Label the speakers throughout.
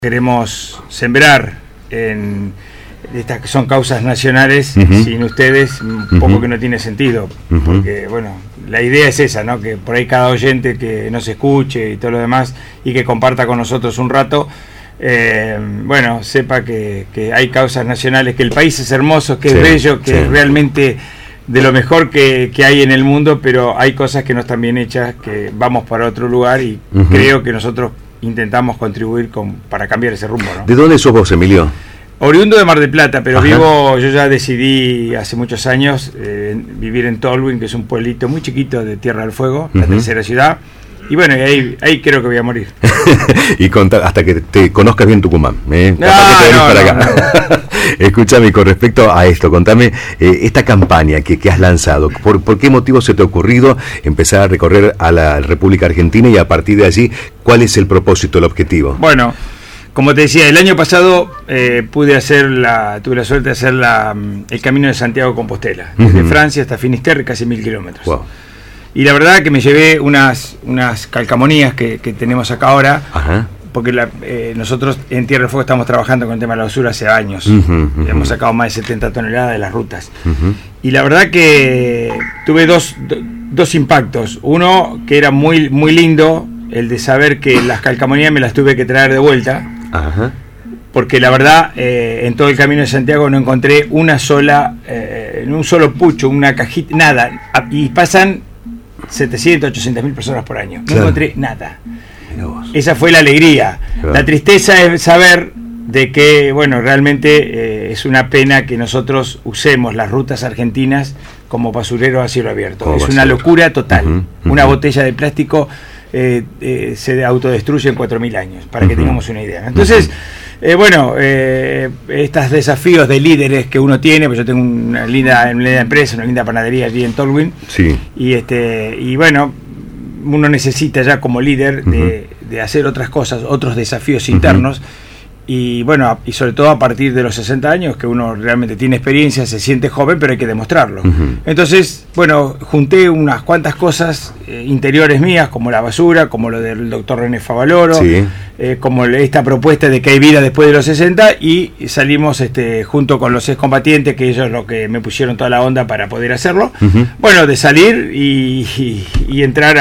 Speaker 1: Queremos sembrar en estas que son causas nacionales. Sin ustedes un poco que no tiene sentido, porque bueno, la idea es esa, ¿no? Que por ahí cada oyente que nos escuche y todo lo demás y que comparta con nosotros un rato, bueno, sepa que hay causas nacionales, que el país es hermoso, que es bello, que es realmente de lo mejor que hay en el mundo, pero hay cosas que no están bien hechas, que vamos para otro lugar y creo que nosotros intentamos contribuir para cambiar ese rumbo, ¿no?
Speaker 2: ¿De dónde sos vos, Emilio?
Speaker 1: Oriundo de Mar del Plata, pero yo ya decidí hace muchos años vivir en Tolwyn, que es un pueblito muy chiquito de Tierra del Fuego, la tercera ciudad, y bueno, ahí creo que voy a morir.
Speaker 2: Y hasta que te conozcas bien Tucumán,
Speaker 1: No.
Speaker 2: Escúchame, con respecto a esto, contame esta campaña que has lanzado. ¿Por qué motivo se te ha ocurrido empezar a recorrer a la República Argentina y a partir de allí, cuál es el propósito, el objetivo?
Speaker 1: Bueno, como te decía, el año pasado tuve la suerte de hacer el Camino de Santiago de Compostela, desde Francia hasta Finisterre, casi 1000 kilómetros.
Speaker 2: Wow.
Speaker 1: Y la verdad que me llevé unas calcamonías que tenemos acá ahora, porque nosotros en Tierra del Fuego estamos trabajando con el tema de la basura hace años. Hemos sacado más de 70 toneladas de las rutas. Y la verdad que tuve dos impactos. Uno que era muy, muy lindo, el de saber que las calcamonías me las tuve que traer de vuelta. Porque la verdad, en todo el Camino de Santiago no encontré una sola, un solo pucho, una cajita, nada. Y pasan 700, 800 mil personas por año. No encontré nada. Esa fue la alegría. La tristeza es saber de que, bueno, realmente es una pena que nosotros usemos las rutas argentinas como basureros a cielo abierto. Es una locura total. Una botella de plástico se autodestruye en 4.000 años, para que tengamos una idea. Entonces, bueno, estos desafíos de líderes que uno tiene, pues yo tengo una linda empresa, una linda panadería allí en Tolwyn, y bueno, uno necesita ya como líder de hacer otras cosas, otros desafíos internos. Y bueno, y sobre todo a partir de los 60 años, que uno realmente tiene experiencia, se siente joven, pero hay que demostrarlo. Entonces, bueno, junté unas cuantas cosas interiores mías, como la basura, como lo del doctor René Favaloro, como esta propuesta de que hay vida después de los 60, y salimos junto con los excombatientes, que ellos lo que me pusieron toda la onda para poder hacerlo. Bueno, de salir y entrar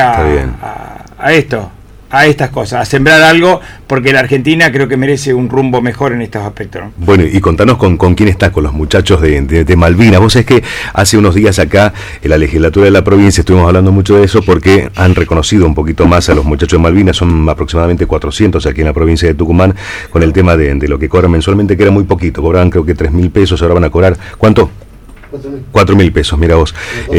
Speaker 1: a esto, a estas cosas, a sembrar algo, porque la Argentina creo que merece un rumbo mejor en estos aspectos, ¿no?
Speaker 2: Bueno, y contanos con quién estás, con los muchachos de Malvinas. Vos sabés que hace unos días acá en la legislatura de la provincia estuvimos hablando mucho de eso, porque han reconocido un poquito más a los muchachos de Malvinas. Son aproximadamente 400 aquí en la provincia de Tucumán, con el tema de lo que cobran mensualmente, que era muy poquito. Cobraban creo que 3.000 pesos, ahora van a cobrar, ¿cuánto? 4.000 pesos, mira vos.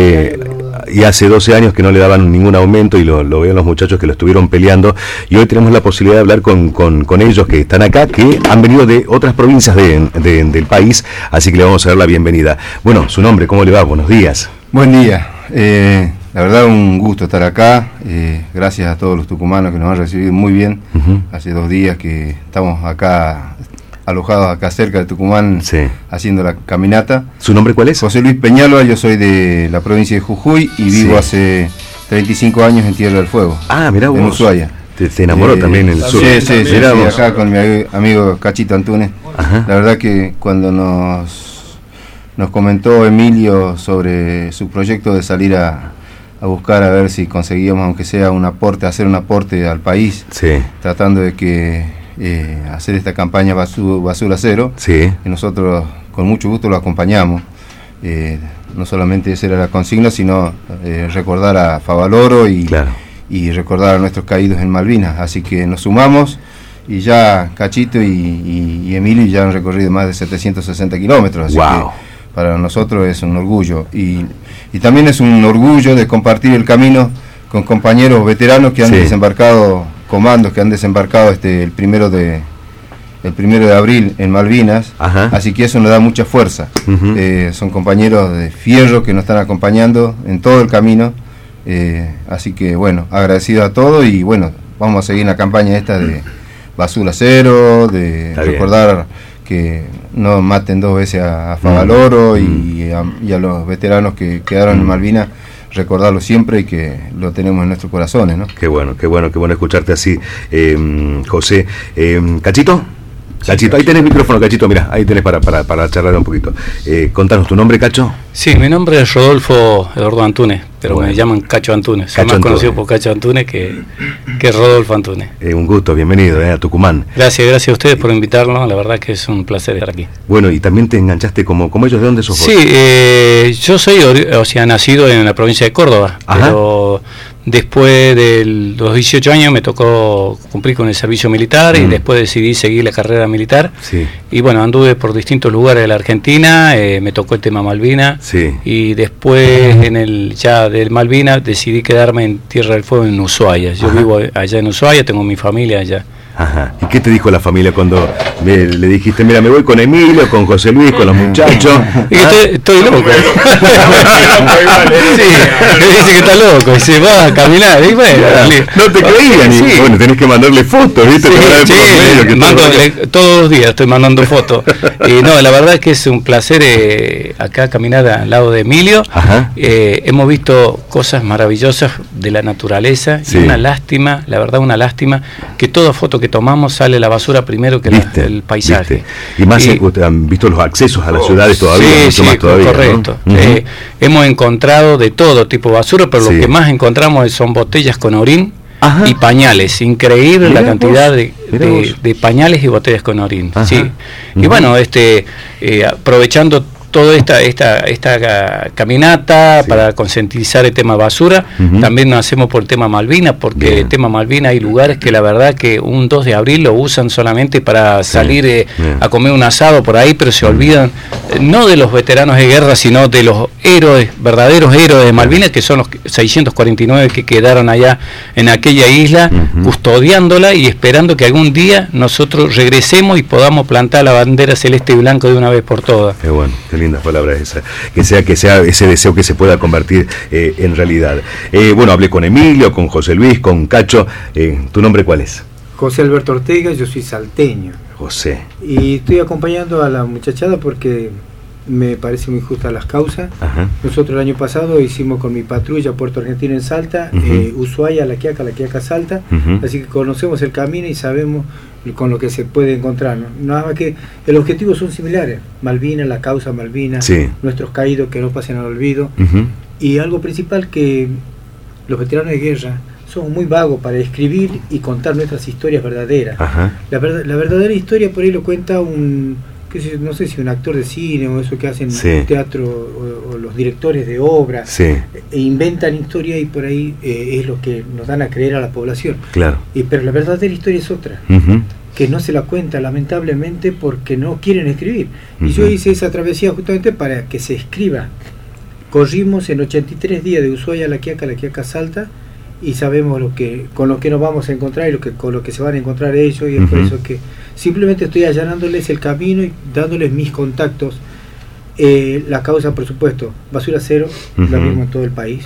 Speaker 2: Y hace 12 años que no le daban ningún aumento, y lo veo los muchachos que lo estuvieron peleando, y hoy tenemos la posibilidad de hablar con ellos que están acá, que han venido de otras provincias del país, así que le vamos a dar la bienvenida. Bueno, su nombre, ¿cómo le va? Buenos días.
Speaker 3: Buen día. La verdad, un gusto estar acá. Gracias a todos los tucumanos que nos han recibido muy bien. Hace 2 días que estamos acá alojados acá cerca de Tucumán, haciendo la caminata.
Speaker 2: ¿Su nombre cuál es?
Speaker 3: José Luis Peñalba, yo soy de la provincia de Jujuy y vivo hace 35 años en Tierra del Fuego.
Speaker 2: Mirá vos.
Speaker 3: En Ushuaia.
Speaker 2: Te enamoró también en el sur.
Speaker 3: Sí, acá con mi amigo Cachito Antunes. La verdad que cuando nos comentó Emilio sobre su proyecto de salir a buscar a ver si conseguíamos, aunque sea un aporte, hacer un aporte al país, tratando de que hacer esta campaña basura cero, y nosotros con mucho gusto lo acompañamos. No solamente esa era la consigna, sino recordar a Favaloro y recordar a nuestros caídos en Malvinas. Así que nos sumamos, y ya Cachito y Emilio ya han recorrido más de 760 kilómetros, así que para nosotros es un orgullo, y también es un orgullo de compartir el camino con compañeros veteranos que han desembarcado, comandos que han desembarcado el primero de abril en Malvinas. Así que eso nos da mucha fuerza. Son compañeros de fierro que nos están acompañando en todo el camino, así que bueno, agradecido a todos, y bueno, vamos a seguir en la campaña esta de basura cero, de recordar que no maten 2 veces a Favaloro y a los veteranos que quedaron en Malvinas, recordarlo siempre y que lo tenemos en nuestros corazones, ¿no?
Speaker 2: Qué bueno escucharte así, José. ¿Cachito? Cachito, ahí tenés micrófono, Cachito, mira, ahí tenés para charlar un poquito. Contanos tu nombre, Cacho.
Speaker 4: Sí, mi nombre es Rodolfo Eduardo Antunes, pero me llaman Cacho Antunes. Soy más conocido por Cacho Antunes que Rodolfo Antunes.
Speaker 2: Un gusto, bienvenido a Tucumán.
Speaker 4: Gracias a ustedes por invitarnos, la verdad que es un placer estar aquí.
Speaker 2: Bueno, y también te enganchaste como ellos, ¿de dónde sos vos?
Speaker 4: Sí, yo soy nacido en la provincia de Córdoba, pero después de los 18 años me tocó cumplir con el servicio militar y después decidí seguir la carrera militar.
Speaker 2: Sí.
Speaker 4: Y bueno, anduve por distintos lugares de la Argentina, me tocó el tema Malvinas.
Speaker 2: Sí.
Speaker 4: Y después ya del Malvinas decidí quedarme en Tierra del Fuego en Ushuaia. Yo vivo allá en Ushuaia, tengo mi familia allá.
Speaker 2: Ajá. ¿Y qué te dijo la familia cuando le dijiste, mira, me voy con Emilio, con José Luis, con los muchachos?
Speaker 4: Estoy loco. Sí, me dice que está loco y se va a caminar. Y bueno,
Speaker 2: no te creían.
Speaker 4: Sí.
Speaker 2: Bueno, tenés que mandarle fotos, ¿viste?
Speaker 4: Todos los días estoy mandando fotos. Y no, la verdad es que es un placer acá caminar al lado de Emilio. Hemos visto cosas maravillosas de la naturaleza. Sí. Y una lástima, la verdad, que toda foto que tomamos sale la basura primero que el paisaje. ¿Viste?
Speaker 2: Y más han visto los accesos a las ciudades todavía,
Speaker 4: mucho más todavía, correcto, ¿no? Hemos encontrado de todo tipo de basura, pero lo que más encontramos son botellas con orín y pañales. Increíble la cantidad de pañales y botellas con orín. Sí. Y bueno, aprovechando toda esta caminata para concientizar el tema basura, también nos hacemos por el tema Malvinas, porque el tema Malvinas hay lugares que la verdad que un 2 de abril lo usan solamente para salir a comer un asado por ahí, pero se olvidan no de los veteranos de guerra, sino de los verdaderos héroes de Malvinas, que son los 649 que quedaron allá en aquella isla, custodiándola y esperando que algún día nosotros regresemos y podamos plantar la bandera celeste y blanco de una vez por todas.
Speaker 2: Qué bueno, lindas palabras esas, que sea ese deseo que se pueda convertir en realidad. Bueno, hablé con Emilio, con José Luis, con Cacho. ¿Tu nombre cuál es?
Speaker 1: José Alberto Ortega, yo soy salteño.
Speaker 2: José.
Speaker 1: Y estoy acompañando a la muchachada porque me parece muy justa las causas. Nosotros el año pasado hicimos con mi patrulla Puerto Argentino en Salta, Ushuaia, La Quiaca, Salta, así que conocemos el camino y sabemos con lo que se puede encontrar, ¿no? Nada más que el objetivo son similares, Malvinas, la causa Malvinas, nuestros caídos que no pasen al olvido, y algo principal que los veteranos de guerra somos muy vagos para escribir y contar nuestras historias verdaderas. La verdadera historia por ahí lo cuenta no sé si un actor de cine o eso que hacen teatro o los directores de obra, e inventan historia y por ahí es lo que nos dan a creer a la población.
Speaker 2: Claro.
Speaker 1: Pero la verdadera historia es otra, que no se la cuenta lamentablemente porque no quieren escribir. Y yo hice esa travesía justamente para que se escriba. Corrimos en 83 días de Ushuaia a La Quiaca, Salta, y sabemos con lo que nos vamos a encontrar y con lo que se van a encontrar ellos, y es por eso que simplemente estoy allanándoles el camino y dándoles mis contactos. La causa, por supuesto, Basura Cero, lo mismo en todo el país.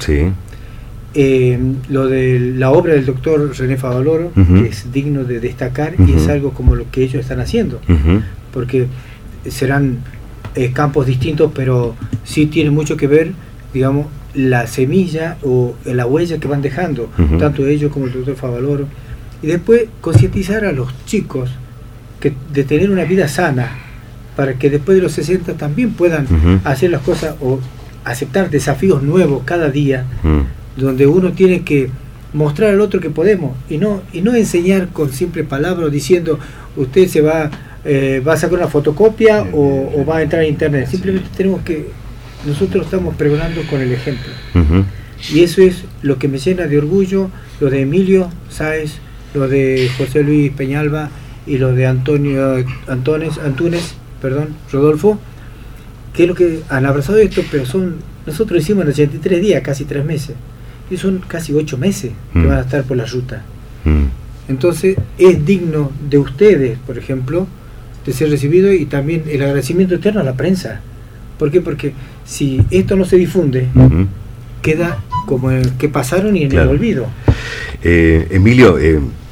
Speaker 1: Lo de la obra del doctor René Favaloro, que es digno de destacar, y es algo como lo que ellos están haciendo, porque serán campos distintos, pero sí tiene mucho que ver, digamos, la semilla o la huella que van dejando, tanto ellos como el doctor Favaloro, y después concientizar a los chicos de tener una vida sana, para que después de los 60 también puedan hacer las cosas o aceptar desafíos nuevos cada día, donde uno tiene que mostrar al otro que podemos, y no enseñar con simple palabras diciendo usted se va a sacar una fotocopia o va a entrar a internet. Simplemente nosotros estamos pregonando con el ejemplo, y eso es lo que me llena de orgullo, lo de Emilio Sáez, lo de José Luis Peñalba y lo de Antunes, Rodolfo, que es lo que han abrazado esto, pero nosotros hicimos en 83 días, casi 3 meses, y son casi 8 meses que van a estar por la ruta. Entonces es digno de ustedes, por ejemplo, de ser recibido, y también el agradecimiento eterno a la prensa. ¿Por qué? Porque si esto no se difunde, queda como el que pasaron y en el olvido.
Speaker 2: Emilio,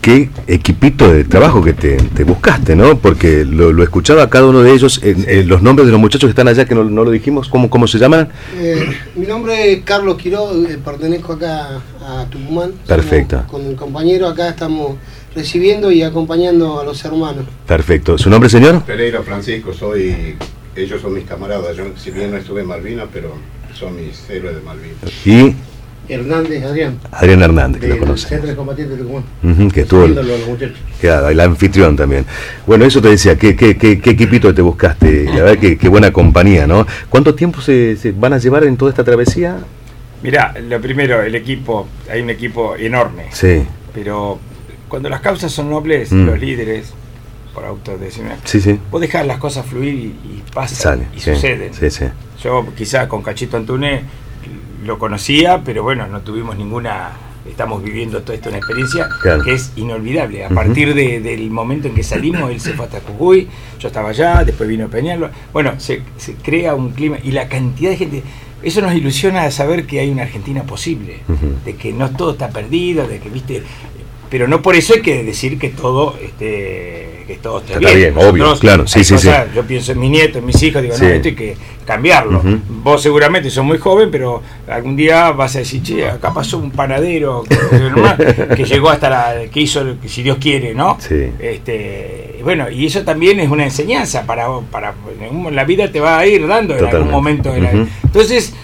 Speaker 2: qué equipito de trabajo que te buscaste, ¿no? Porque lo escuchaba a cada uno de ellos, los nombres de los muchachos que están allá, que no lo dijimos, ¿cómo se llaman?
Speaker 5: Mi nombre es Carlos Quiró, pertenezco acá a Tucumán.
Speaker 2: Perfecto.
Speaker 5: Con el compañero acá estamos recibiendo y acompañando a los hermanos.
Speaker 2: Perfecto. ¿Su nombre, señor?
Speaker 6: Pereira Francisco, ellos son mis camaradas, yo si bien no estuve en Malvinas, pero son mis héroes de Malvinas.
Speaker 2: Y
Speaker 5: Hernández, Adrián
Speaker 2: Hernández, que lo conoce.
Speaker 5: Centro de Combatientes de Tucumán.
Speaker 2: Que estuvo el anfitrión también. Bueno, eso te decía, ¿qué equipito te buscaste? La verdad qué buena compañía, ¿no? ¿Cuánto tiempo se van a llevar en toda esta travesía?
Speaker 1: Mirá, lo primero, el equipo, hay un equipo enorme.
Speaker 2: Sí.
Speaker 1: Pero cuando las causas son nobles, los líderes, por autodecisión, vos dejás las cosas fluir y pasan, suceden.
Speaker 2: Sí.
Speaker 1: Yo quizá con Cachito Antunes lo conocía, pero bueno, no tuvimos estamos viviendo toda esta una experiencia que es inolvidable. A partir del momento en que salimos, él se fue hasta Jujuy, yo estaba allá, después vino Peñalba. Bueno, se crea un clima y la cantidad de gente, eso nos ilusiona a saber que hay una Argentina posible, de que no todo está perdido, de que, viste, pero no por eso hay que decir que todo todo esté bien.
Speaker 2: Obvio, claro, sí.
Speaker 1: Yo pienso en mi nieto, en mis hijos, digo, no, esto hay que cambiarlo. Vos seguramente sos muy joven, pero algún día vas a decir, che, acá pasó un panadero que llegó hasta que hizo, si Dios quiere, ¿no?
Speaker 2: Sí.
Speaker 1: Bueno, y eso también es una enseñanza para la vida te va a ir dando en algún momento de la vida. Entonces,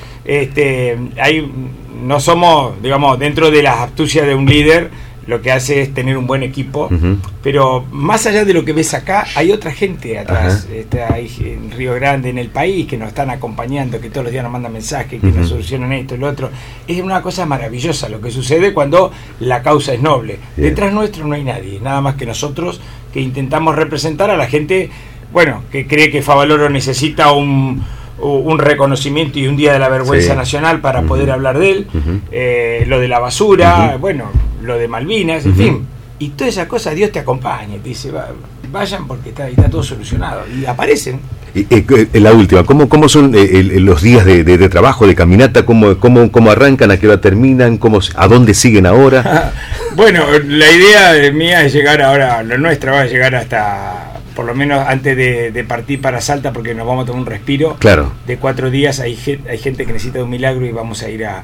Speaker 1: no somos, digamos, dentro de las astucias de un líder, lo que hace es tener un buen equipo, pero más allá de lo que ves acá, hay otra gente atrás, hay en Río Grande, en el país, que nos están acompañando, que todos los días nos mandan mensajes, que nos solucionan esto y lo otro. Es una cosa maravillosa lo que sucede cuando la causa es noble. Bien. Detrás nuestro no hay nadie, nada más que nosotros, que intentamos representar a la gente, bueno, que cree que Favaloro necesita un reconocimiento y un día de la vergüenza nacional para poder hablar de él, lo de la basura, bueno, lo de Malvinas, en fin, y todas esas cosas Dios te acompaña, te dice, vayan porque está todo solucionado, y aparecen.
Speaker 2: La última, ¿cómo son los días de trabajo, de caminata? ¿Cómo arrancan? ¿A qué hora terminan? ¿A dónde siguen ahora?
Speaker 1: Bueno, la idea mía es llegar ahora, la nuestra va a llegar hasta, por lo menos antes de partir para Salta, porque nos vamos a tomar un respiro.
Speaker 2: Claro. De
Speaker 1: 4 días, hay gente que necesita un milagro y vamos a ir a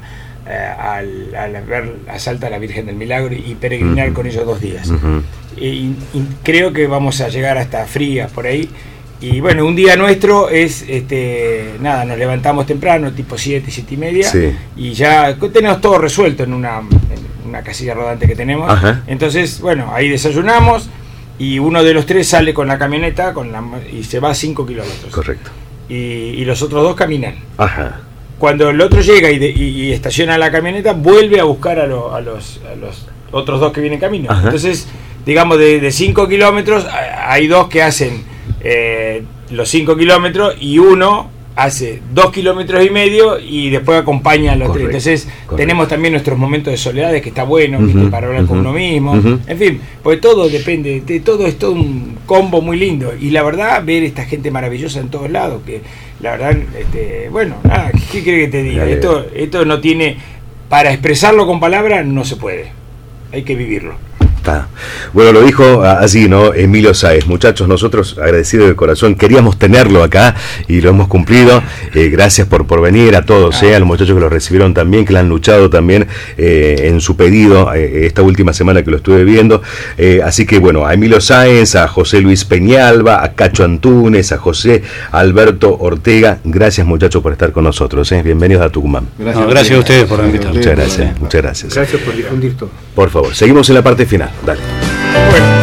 Speaker 1: ver a Salta a la Virgen del Milagro y peregrinar con ellos 2 días. Y creo que vamos a llegar hasta Frías, por ahí. Y bueno, un día nuestro es, nos levantamos temprano, tipo 7 y media, y ya tenemos todo resuelto en una casilla rodante que tenemos. Entonces, bueno, ahí desayunamos y uno de los 3 sale con la camioneta y se va 5 kilómetros.
Speaker 2: Correcto.
Speaker 1: Y los otros 2 caminan. Cuando el otro llega y estaciona la camioneta, vuelve a buscar a los otros 2 que vienen camino. Entonces, digamos, de 5 kilómetros, hay 2 que hacen los 5 kilómetros y uno hace 2,5 kilómetros y después acompaña a los 3. Entonces, tenemos también nuestros momentos de soledad, que está bueno, ¿viste? Para hablar con uno mismo. En fin, porque todo depende, todo es todo un combo muy lindo. Y la verdad, ver esta gente maravillosa en todos lados, que la verdad, bueno, nada, ¿qué crees que te diga? Esto no tiene, para expresarlo con palabras no se puede, hay que vivirlo.
Speaker 2: Bueno, lo dijo así, ¿no? Emilio Sáez. Muchachos, nosotros agradecidos de corazón, queríamos tenerlo acá y lo hemos cumplido. Gracias por venir, a todos, a los muchachos que lo recibieron también, que le han luchado también en su pedido esta última semana que lo estuve viendo. Así que bueno, a Emilio Sáez, a José Luis Peñalba, a Cacho Antunes, a José Alberto Ortega, gracias muchachos por estar con nosotros. Bienvenidos a Tucumán.
Speaker 4: Gracias a ustedes por invitarnos.
Speaker 2: Muchas gracias.
Speaker 1: Gracias por difundir todo.
Speaker 2: Por favor, seguimos en la parte final. Dale.
Speaker 1: Bueno.